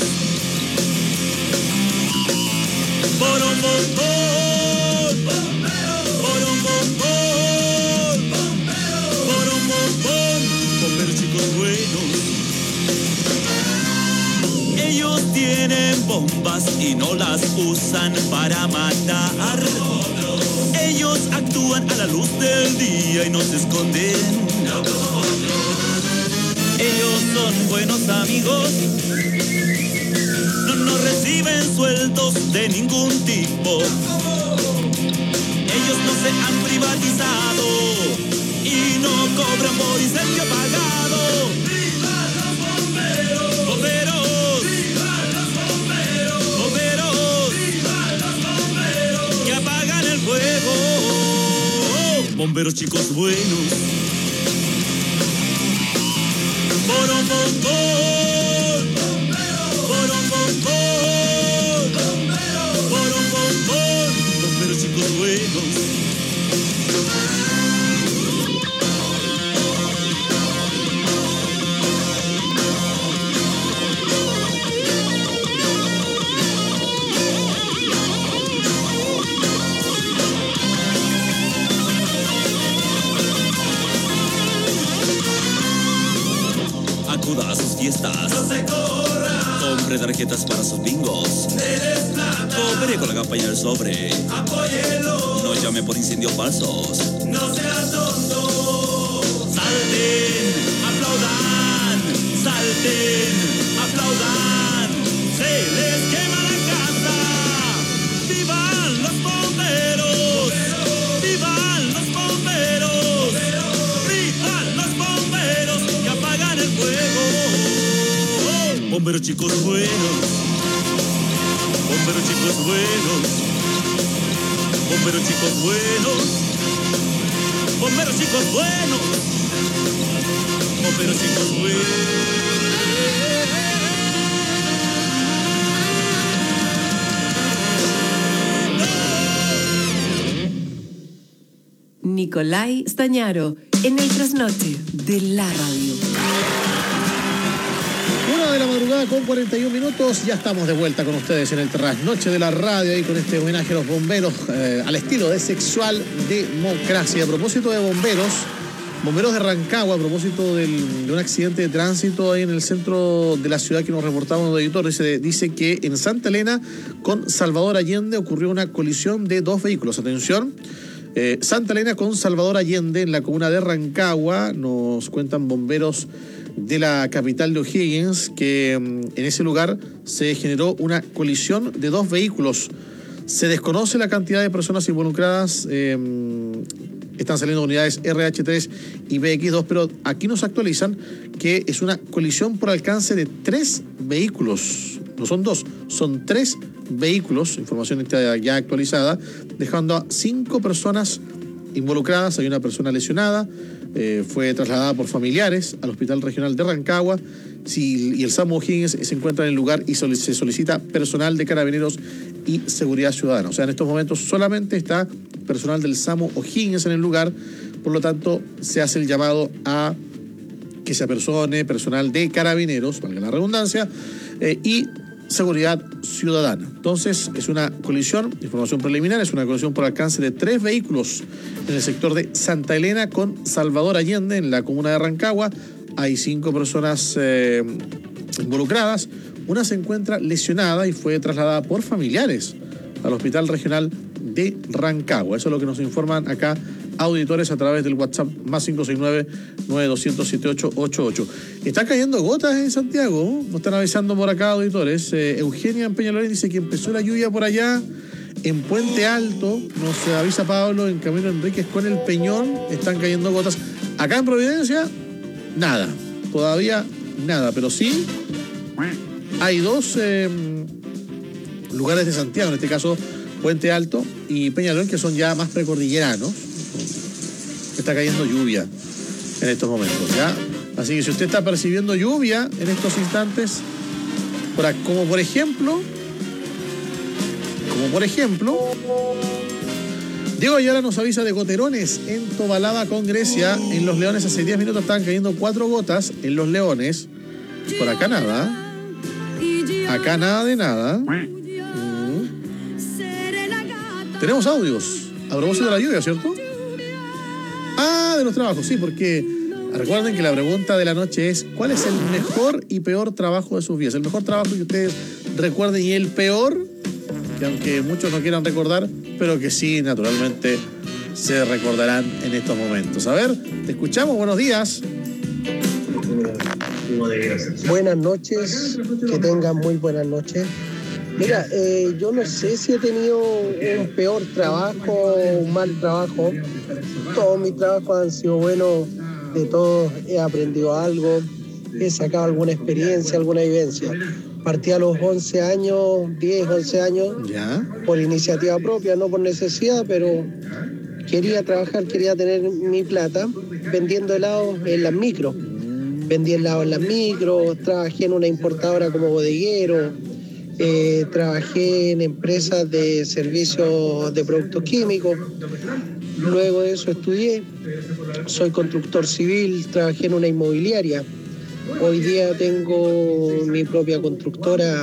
¡Borom, bom, bom! ¡Bomberos! ¡Borom, bom, bom! ¡Bomberos! ¡Borom, bom, bom! ¡Bomberos chicos buenos! Ellos tienen bombas y no las usan para matar. Ellos actúan a la luz del día y no se esconden. Ellos son buenos amigos, no reciben sueldos de ningún tipo. Ellos no se han privatizado y no cobran por incendio apagado. ¡Viva los bomberos! ¡Bomberos! ¡Viva los bomberos! ¡Bomberos! ¡Viva los bomberos! ¡Que apagan el fuego! ¡Bomberos chicos buenos! ¡Borom, bom, bom! ¡Borom, bom, bom! ¡Borom, bom, bom! ¡Bomberos chicos buenos! acuda a sus fiestas. No se corra. Compre tarjetas para sus bingos. Eres plata. Coopere con la campaña del sobre. Apóyelo. No llame por incendios falsos. No seas tonto. Salten, aplaudan, salten, aplaudan. Se les quema la casa. ¡Vivan los bomberos! ¡Vivan los bomberos! ¡Vivan los bomberos que apagan el fuego! Bomberos chicos buenos, bomberos chicos buenos, bomberos chicos buenos, bomberos chicos buenos, bomberos chicos buenos. Nicolai Stañaro, en el trasnoche de la radio. 1 de la madrugada con 41 minutos, ya estamos de vuelta con ustedes en el trasnoche de la radio y con este homenaje a los bomberos al estilo de Sexual Democracia. A propósito de bomberos de Rancagua, a propósito de un accidente de tránsito ahí en el centro de la ciudad que nos reportaban los editores, dice que en Santa Elena con Salvador Allende ocurrió una colisión de dos vehículos. Atención. Santa Elena con Salvador Allende en la comuna de Rancagua, nos cuentan bomberos de la capital de O'Higgins que en ese lugar se generó una colisión de dos vehículos. Se desconoce la cantidad de personas involucradas, están saliendo unidades RH3 y BX2, pero aquí nos actualizan que es una colisión por alcance de 3 vehículos, no son 2, son 3 vehículos, información está ya actualizada, dejando a 5 personas involucradas. Hay una persona lesionada, fue trasladada por familiares al Hospital Regional de Rancagua, y el SAMU O'Higgins se encuentra en el lugar y se solicita personal de Carabineros y Seguridad Ciudadana. O sea, en estos momentos solamente está personal del SAMU O'Higgins en el lugar, por lo tanto se hace el llamado a que se apersone personal de Carabineros, valga la redundancia, y Seguridad Ciudadana. Entonces, es una colisión, información preliminar, es una colisión por alcance de 3 vehículos en el sector de Santa Elena con Salvador Allende, en la comuna de Rancagua. Hay 5 personas involucradas. Una se encuentra lesionada y fue trasladada por familiares al Hospital Regional de Rancagua. Eso es lo que nos informan acá auditores a través del WhatsApp más 569-9200-7888. Está cayendo gotas en Santiago, nos están avisando por acá auditores. Eugenia en Peñalolén dice que empezó la lluvia por allá en Puente Alto. Nos avisa Pablo en Camilo Enríquez con el Peñón, están cayendo gotas. Acá en Providencia, nada, todavía nada, pero sí hay 2 lugares de Santiago, en este caso Puente Alto y Peñalolén, que son ya más precordilleranos. Está cayendo lluvia en estos momentos, ¿ya? Así que si usted está percibiendo lluvia en estos instantes, como por ejemplo, Diego Ayala nos avisa de goterones en Tobalaba con Grecia. En Los Leones hace 10 minutos estaban cayendo 4 gotas en Los Leones. Por acá nada. Acá nada de nada. Tenemos audios a propósito de la lluvia, ¿cierto? Ah, de los trabajos, sí, porque recuerden que la pregunta de la noche es: ¿cuál es el mejor y peor trabajo de sus vidas? El mejor trabajo que ustedes recuerden y el peor, que aunque muchos no quieran recordar, pero que sí, naturalmente, se recordarán en estos momentos. A ver, te escuchamos, buenos días. Buenas noches, que tengan muy buenas noches. Mira, yo no sé si he tenido un peor trabajo o un mal trabajo. Todos mis trabajos han sido buenos, de todos he aprendido algo, he sacado alguna experiencia, alguna vivencia. Partí a los 11 años, 10, 11 años, ¿ya? Por iniciativa propia, no por necesidad, pero quería trabajar, quería tener mi plata vendiendo helados en las micros. Vendí helados en las micros, trabajé en una importadora como bodeguero, trabajé en empresas de servicios de productos químicos. Luego de eso estudié, soy constructor civil, trabajé en una inmobiliaria. Hoy día tengo mi propia constructora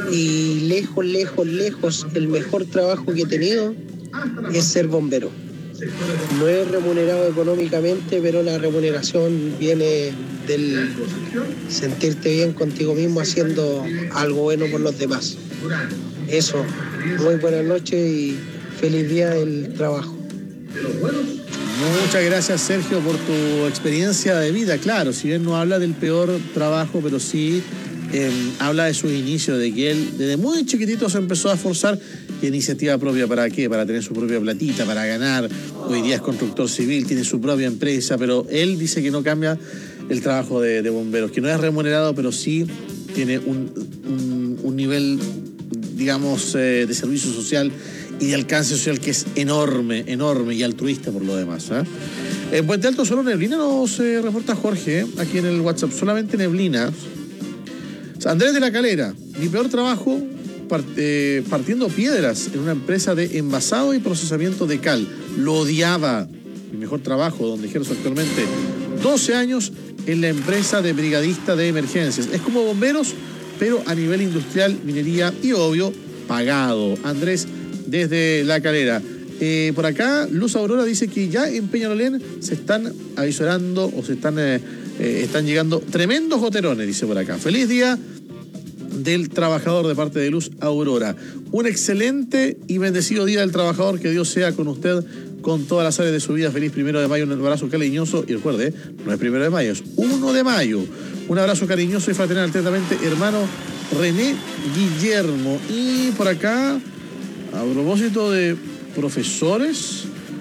y lejos, el mejor trabajo que he tenido es ser bombero. no es remunerado económicamente, pero la remuneración viene del sentirte bien contigo mismo haciendo algo bueno por los demás. Eso, muy buenas noches y feliz día del trabajo. Muchas gracias, Sergio, por tu experiencia de vida. Claro, si bien no habla del peor trabajo, pero sí habla de su inicio, de que él desde muy chiquitito se empezó a esforzar. ¿Qué iniciativa propia para qué? Para tener su propia platita, para ganar. Hoy día es constructor civil, tiene su propia empresa, pero él dice que no cambia el trabajo de bomberos, que no es remunerado, pero sí tiene un nivel, digamos, de servicio social y de alcance social que es enorme, enorme y altruista por lo demás. En Puente Alto solo neblina, nos reporta Jorge, aquí en el WhatsApp, solamente neblina. Andrés de la Calera, mi peor trabajo partiendo piedras en una empresa de envasado y procesamiento de cal. Lo odiaba. Mi mejor trabajo, donde ejerzo actualmente 12 años en la empresa de brigadista de emergencias. Es como bomberos, pero a nivel industrial, minería y obvio, pagado. Andrés desde La Calera. Por acá, Luz Aurora dice que ya en Peñalolén se están avisorando o están llegando tremendos goterones, dice por acá. Feliz día del trabajador de parte de Luz Aurora. Un excelente y bendecido día del trabajador. Que Dios sea con usted con todas las áreas de su vida. Feliz 1 de mayo, un abrazo cariñoso. Y recuerde, no es 1 de mayo, es 1 de mayo. Un abrazo cariñoso y fraternal atentamente, hermano René Guillermo. Y por acá, a propósito de profesores,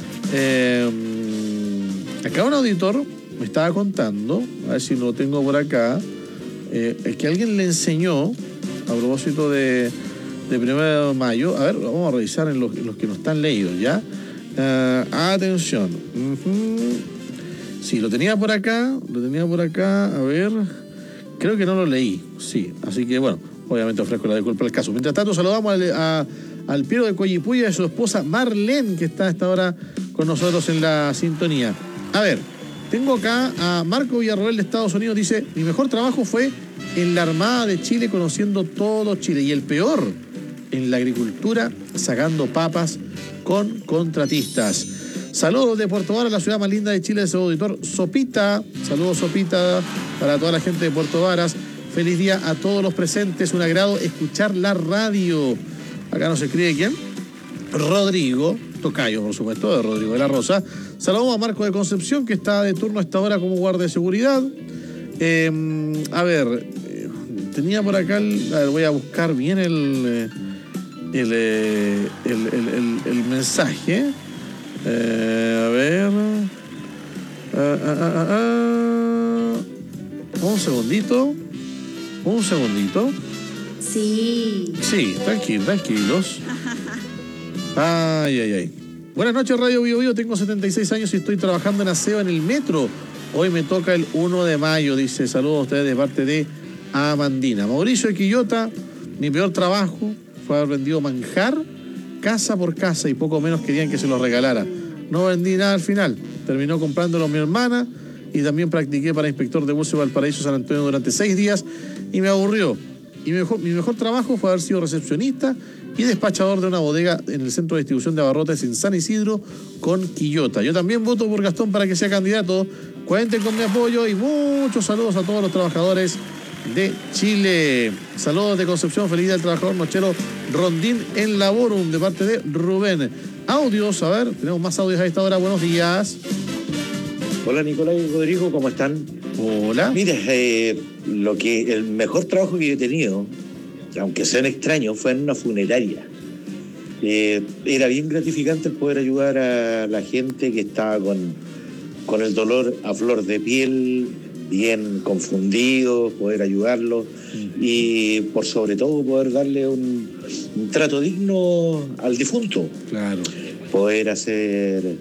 acá un auditor me estaba contando, a ver si lo tengo por acá, que alguien le enseñó, a propósito de 1 de mayo, a ver, vamos a revisar en los que no están leídos, ¿ya? Atención. Sí, lo tenía por acá, a ver, creo que no lo leí, sí, así que bueno, obviamente ofrezco la disculpa al caso. Mientras tanto, saludamos al Piero de Coyipuya y a su esposa Marlene, que está a esta hora con nosotros en la sintonía. A ver, tengo acá a Marco Villarroel de Estados Unidos, dice: mi mejor trabajo fue en la Armada de Chile, conociendo todo Chile, y el peor en la agricultura, sacando papas con contratistas. Saludos de Puerto Varas, la ciudad más linda de Chile, de su auditor Sopita. Saludos, Sopita, para toda la gente de Puerto Varas. Feliz día a todos los presentes, un agrado escuchar la radio. Acá nos escribe ¿quién? Rodrigo Tocayo, por supuesto, de Rodrigo de la Rosa. Saludos a Marco de Concepción, que está de turno a esta hora como guardia de seguridad. A ver, tenía por acá, voy a buscar bien el mensaje. A ver. Un segundito. Sí. Sí, tranquilos. Ay. Buenas noches, Radio Bio Bio. Tengo 76 años y estoy trabajando en aseo en el metro. Hoy me toca el 1 de mayo, dice. Saludos a ustedes de parte de Amandina. Mauricio de Quillota, mi peor trabajo fue haber vendido manjar casa por casa y poco menos querían que se lo regalara. No vendí nada al final. Terminó comprándolo mi hermana y también practiqué para inspector de buses de Valparaíso, San Antonio durante 6 días y me aburrió. Y mi mejor trabajo fue haber sido recepcionista y despachador de una bodega en el centro de distribución de abarrotes en San Isidro con Quillota. Yo también voto por Gastón para que sea candidato. Cuenten con mi apoyo y muchos saludos a todos los trabajadores de Chile. Saludos de Concepción, feliz día del trabajador nochero Rondín en Laborum de parte de Rubén. Audios, a ver, tenemos más audios a esta hora. Buenos días. Hola Nicolás y Rodrigo, ¿cómo están? Hola. Mire, el mejor trabajo que yo he tenido, aunque sean extraños, fue en una funeraria. Era bien gratificante el poder ayudar a la gente que estaba con el dolor a flor de piel, bien confundido, poder ayudarlos y por sobre todo poder darle un trato digno al difunto. Claro. Poder hacer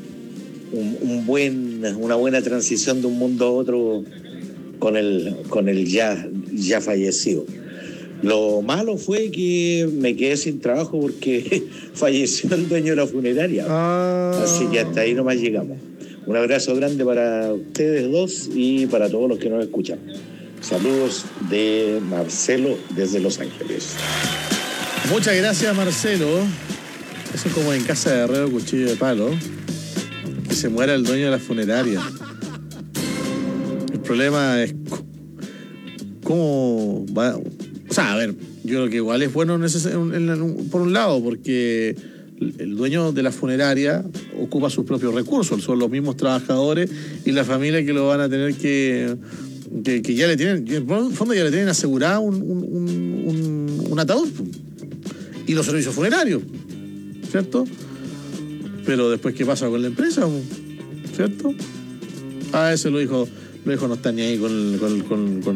una buena transición de un mundo a otro con el ya fallecido. Lo malo fue que me quedé sin trabajo porque falleció el dueño de la funeraria. Así que hasta ahí nomás llegamos. Un abrazo grande para ustedes dos y para todos los que nos escuchan. Saludos de Marcelo desde Los Ángeles. Muchas gracias, Marcelo. Eso es como en casa de herrero, cuchillo de palo. que se muera el dueño de la funeraria. El problema es cómo va. O sea, a ver, yo creo que igual es bueno por un lado, porque el dueño de la funeraria ocupa sus propios recursos, son los mismos trabajadores y la familia que lo van a tener que ya le tienen, en el fondo ya le tienen asegurado un ataúd y los servicios funerarios, ¿cierto? Pero después, ¿qué pasa con la empresa? ¿Cierto? A veces los hijos no están ni ahí con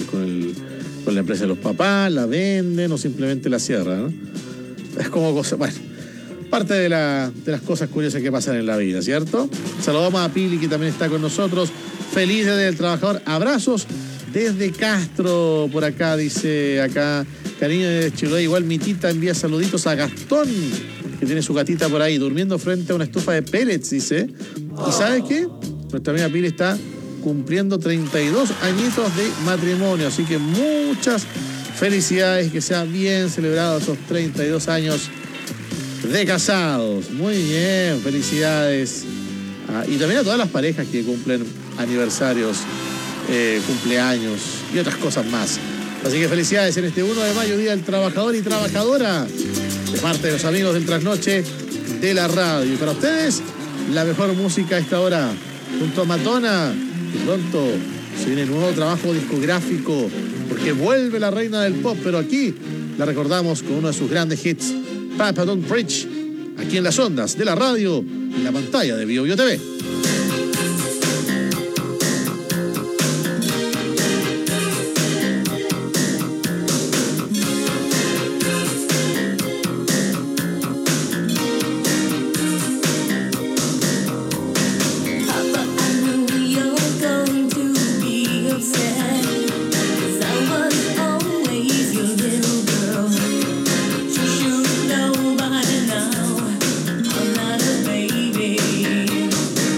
la empresa de los papás, la venden o simplemente la cierran, ¿no? Es como cosa, bueno, parte de las cosas curiosas que pasan en la vida, ¿cierto? Saludamos a Pili, que también está con nosotros. Feliz Día del Trabajador. Abrazos desde Castro, por acá, dice acá. Cariño de Chiloé. Igual mi tita envía saluditos a Gastón, que tiene su gatita por ahí, durmiendo frente a una estufa de pellets, dice. ¿Y sabes qué? Nuestra amiga Pili está cumpliendo 32 añitos de matrimonio, así que muchas felicidades, que sea bien celebrado esos 32 años de casados. Muy bien, felicidades. Y también a todas las parejas que cumplen aniversarios, cumpleaños y otras cosas más. Así que felicidades en este 1 de mayo, Día del Trabajador y Trabajadora, de parte de los amigos del Trasnoche de la radio. Y para ustedes, la mejor música a esta hora, junto a Madonna. Y pronto se viene un nuevo trabajo discográfico, porque vuelve la reina del pop, pero aquí la recordamos con uno de sus grandes hits, Papa Don't Preach, aquí en las ondas de la radio, en la pantalla de Bio Bio TV. Baby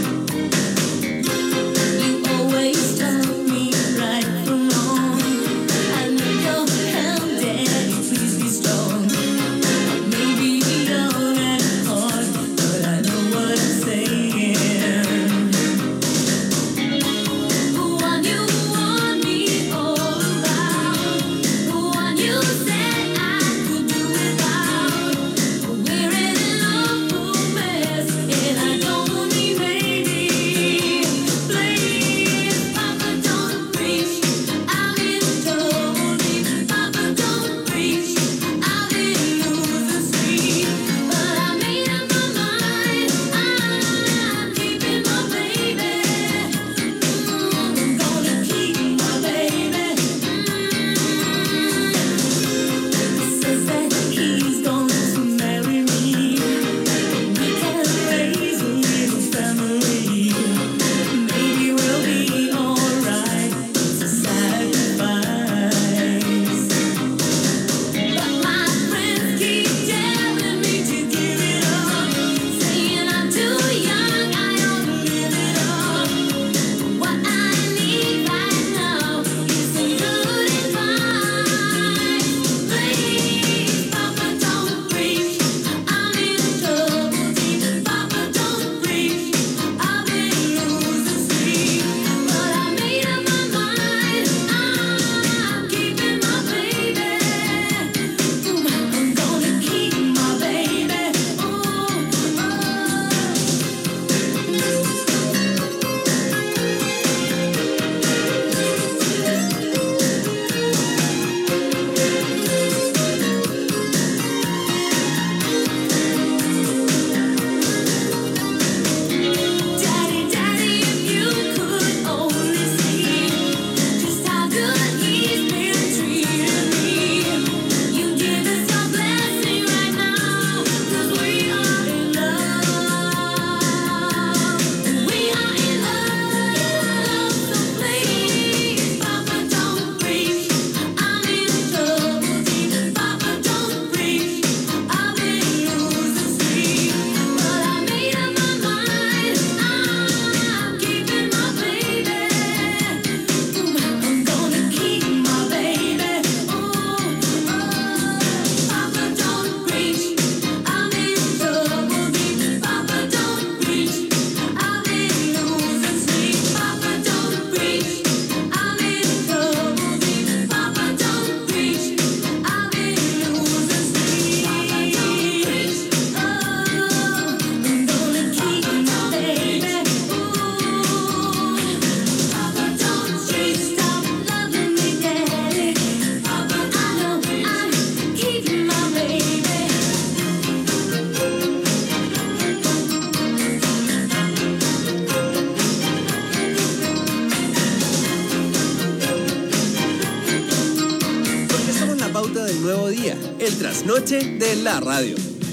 el trasnoche de la radio.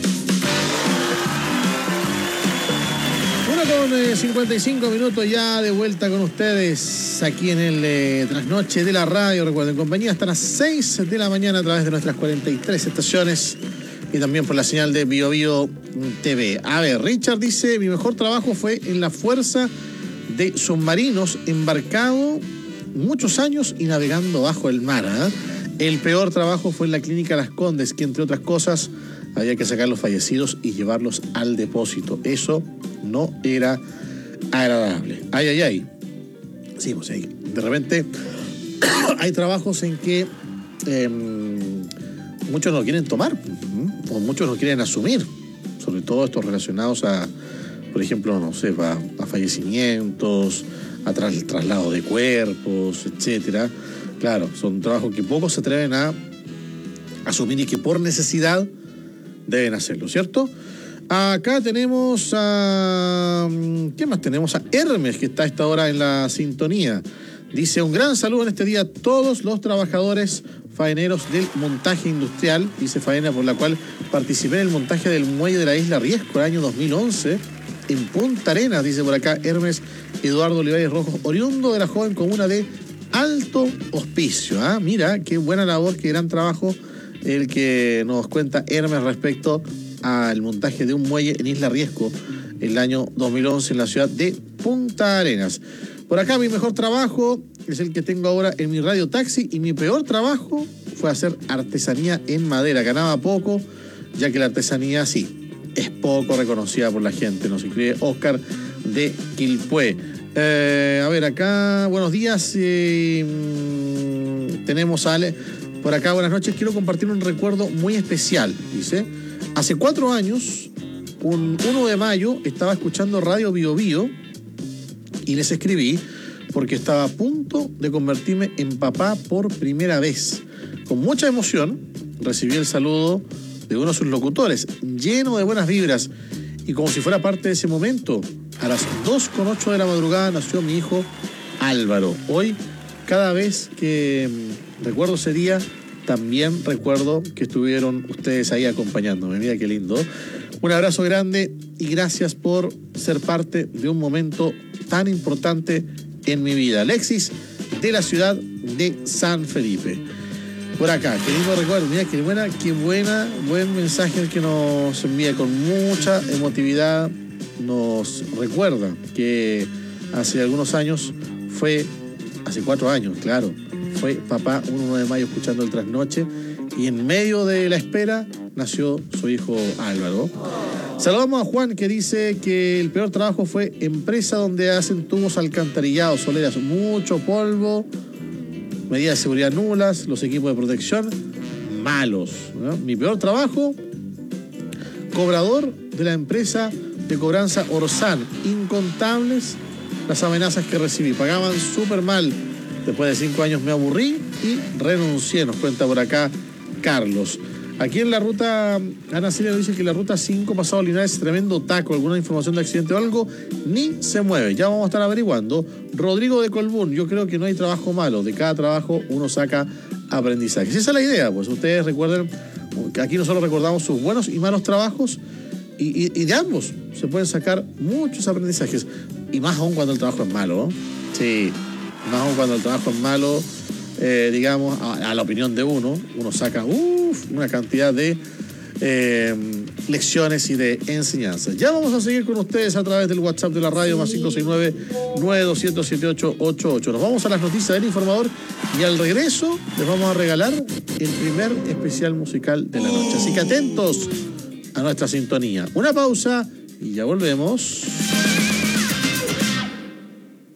1:55 minutos ya de vuelta con ustedes aquí en el trasnoche de la radio. Recuerden, compañía, hasta las 6 de la mañana a través de nuestras 43 estaciones y también por la señal de Bio Bio TV. A ver, Richard dice: mi mejor trabajo fue en la Fuerza de Submarinos, embarcado muchos años y navegando bajo el mar. El peor trabajo fue en la Clínica Las Condes, que entre otras cosas había que sacar los fallecidos y llevarlos al depósito. Eso no era agradable. Ay. Sí, pues ahí. De repente hay trabajos en que muchos no quieren tomar, o muchos no quieren asumir, sobre todo estos relacionados a, por ejemplo, no sé, a fallecimientos, a traslado de cuerpos, etcétera. Claro, son trabajos que pocos se atreven a asumir y que por necesidad deben hacerlo, ¿cierto? Acá tenemos a... ¿qué más tenemos? A Hermes, que está a esta hora en la sintonía. Dice: un gran saludo en este día a todos los trabajadores faeneros del montaje industrial. Dice: faena por la cual participé en el montaje del muelle de la Isla Riesco el año 2011 en Punta Arenas. Dice por acá Hermes Eduardo Olivares Rojo, oriundo de la joven comuna de Alto Hospicio. Mira, qué buena labor, qué gran trabajo el que nos cuenta Hermes respecto al montaje de un muelle en Isla Riesco el año 2011 en la ciudad de Punta Arenas. Por acá, mi mejor trabajo es el que tengo ahora en mi radio taxi, y mi peor trabajo fue hacer artesanía en madera. Ganaba poco, ya que la artesanía sí es poco reconocida por la gente. Nos escribe Oscar de Quilpué. A ver, acá, buenos días. Tenemos a Ale. Por acá, buenas noches. Quiero compartir un recuerdo muy especial. Dice: hace 4 años, un 1 de mayo, estaba escuchando Radio Bio Bio y les escribí porque estaba a punto de convertirme en papá por primera vez. Con mucha emoción recibí el saludo de uno de sus locutores, lleno de buenas vibras, y como si fuera parte de ese momento, a las 2:08 de la madrugada nació mi hijo Álvaro. Hoy, cada vez que recuerdo ese día, también recuerdo que estuvieron ustedes ahí acompañándome. Mira qué lindo. Un abrazo grande y gracias por ser parte de un momento tan importante en mi vida. Alexis, de la ciudad de San Felipe. Por acá, qué lindo recuerdo. Mira qué buen mensaje el que nos envía con mucha emotividad. Nos recuerda que hace algunos años hace 4 años, claro, fue papá un 1 de mayo escuchando el trasnoche, y en medio de la espera nació su hijo Álvaro. Saludamos a Juan, que dice que el peor trabajo fue empresa donde hacen tubos alcantarillados, soleras, mucho polvo, medidas de seguridad nulas, los equipos de protección malos, ¿no? Mi peor trabajo, cobrador de la empresa de cobranza Orsan, incontables las amenazas que recibí, pagaban súper mal. Después de 5 años me aburrí y renuncié, nos cuenta por acá Carlos. Aquí en la ruta, Ana Celia dice que la ruta 5 pasado Linares, tremendo taco, alguna información de accidente o algo, ni se mueve. Ya vamos a estar averiguando. Rodrigo de Colbún, yo creo que no hay trabajo malo, de cada trabajo uno saca aprendizaje. Si esa es la idea, pues ustedes recuerden que aquí nosotros recordamos sus buenos y malos trabajos, y de ambos se pueden sacar muchos aprendizajes, y más aún cuando el trabajo es malo, ¿no? Sí, más aún cuando el trabajo es malo, digamos, a la opinión de uno saca una cantidad de lecciones y de enseñanzas. Ya vamos a seguir con ustedes a través del WhatsApp de la radio, más 569-9200-7888. Nos vamos a las noticias del informador, y al regreso les vamos a regalar el primer especial musical de la noche. Así que atentos a nuestra sintonía. Una pausa y ya volvemos.